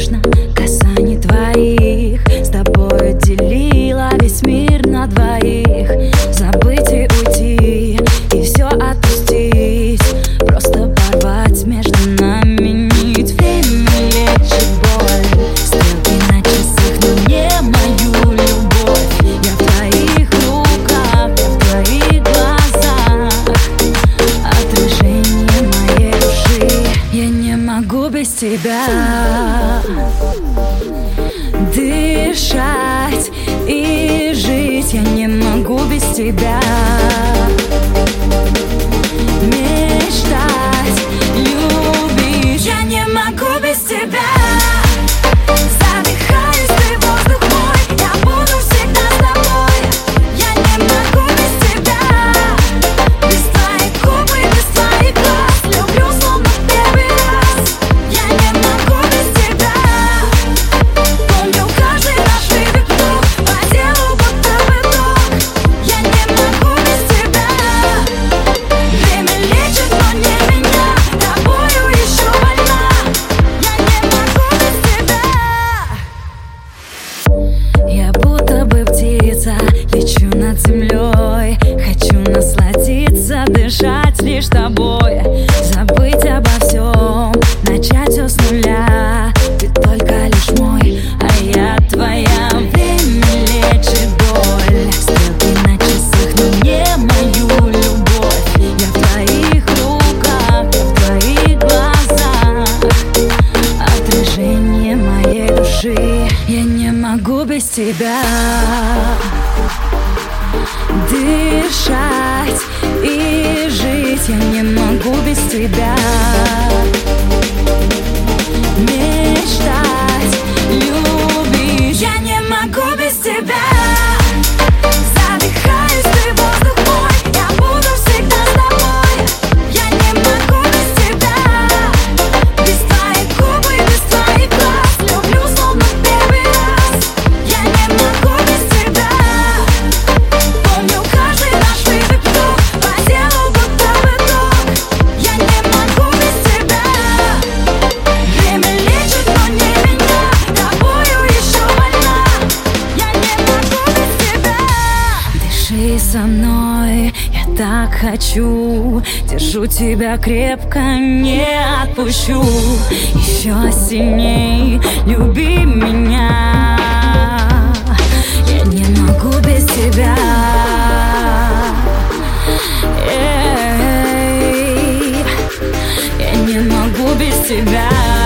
нежно касаний твоих. С тобой делила весь мир на двоих. Забыть и уйти, и все отпустить, просто порвать между нами нить. Время лечит боль, стрелки на часах, но не мою любовь. Я в твоих руках, я в твоих глазах, отражение моей души. Я не могу без тебя дышать и жить. Я не могу без тебя мечтать, любить. Я не могу без тебя. Задыхаюсь, ты воздух мой, я буду всегда с тобой. Я не могу без тебя, без твоих губ и без твоих глаз. Люблю словно в первый раз. Я не могу без тебя. Помню каждый наш вдох, по телу будто бы ток. Я не могу без тебя. Время лечит, но не меня, тобою еще больна. Я не могу без тебя. Я будто бы птица, лечу над землей. Хочу насладиться, дышать лишь тобой. Забыть обо всем, начать все с нуля. Ты только лишь мой, а я твоя. Время лечит боль, стрелки на часах, но не мою любовь. Я в твоих руках, я в твоих глазах, отражение моей души. Я не могу без тебя дышать и жить. Я не могу без тебя мечтать, любить. Я не могу без тебя. Задыхаюсь, ты воздух мой, я буду всегда с тобой. Я не могу без тебя, без твоих губ и без твоих глаз. Люблю словно в первый раз. Я не могу без тебя. Помню каждый наш вдох, по телу будто бы ток. Я не могу без тебя. Время лечит, но не меня, тобою еще больна. Я не могу без тебя. Дыши со мной, я так хочу. Держу тебя крепко, не отпущу. Еще сильней люби меня. Я не могу без тебя. Эй, я не могу без тебя.